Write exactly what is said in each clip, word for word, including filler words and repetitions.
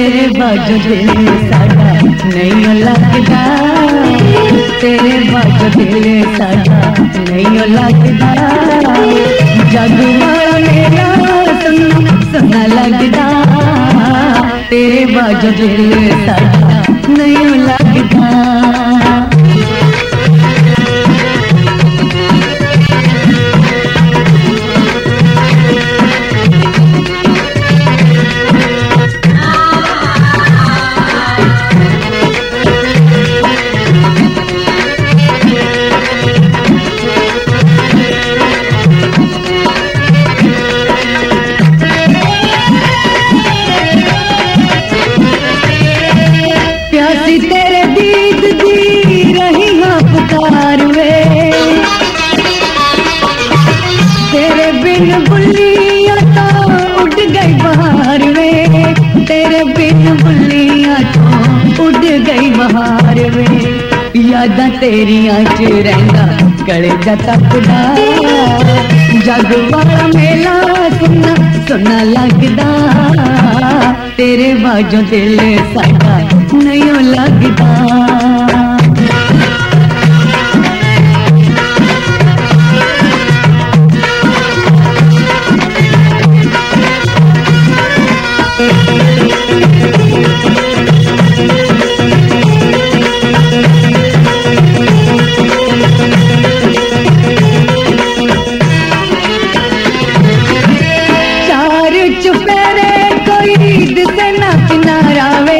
तेरे बाजू दिल साडा नहीं लगदा, तेरे बाजू दिल साडा नहीं लगदा। जग वाला मेरा सुना सुना लगदा, तेरे बाजू दिल साडा नहीं लगदा। प्यासी तेरे दीद दी रही हाँ पुकार वे, तेरे बिन बुल्लियाँ तो उड़ गई बहार वे, तेरे बिन बुल्लियाँ तो उड़ गई बहार वे। यादां तेरियां च रहिंदा कलेजा तपदा, जग वाला मेला सुना सुना लगदा, तेरे बाजू दिल साडा नहीं लगदा। चार चुफेरे कोई दिसे ना किनारा वे,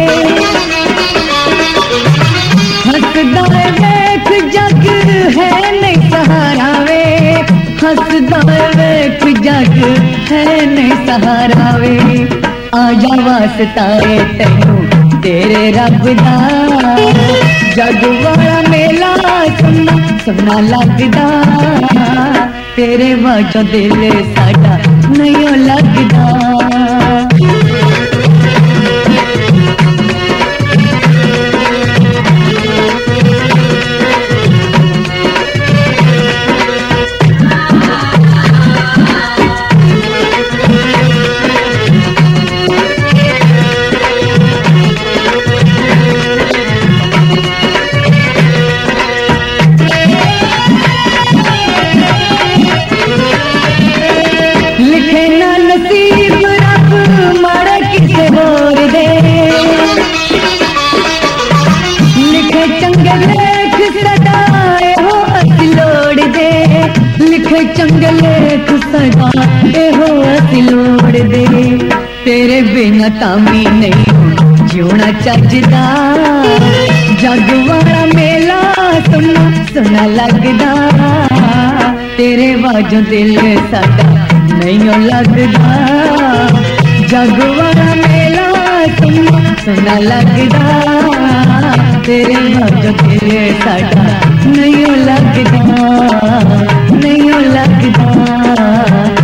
हंसदा वेख जग है नहीं सहारा वे, हंसदा वेख जग है नहीं सहारा वे। आजा वास्ता है तैनू तेरे रब दा, जग वाला मेला सुना सुना लगदा, तेरे बाजू दिल साडा नहीं लगदा। लिखे ना नसीब रब मारे किसे होर दे, लिखे चंगे लेख सदाए हो असी लोड़ दे, लिखे चंगे लेख सदाए हो असी लोड़ दे। तेरे बिना तामी नहीं जीना चजदा, जग वाला मेला सुना सुना लगदा, तेरे बाजू दिल साडा नहीं लगदा, जग वाला मेला सुना सुना लगदा, तेरे बाजू दिल साडा नहीं लगदा नहीं लगदा।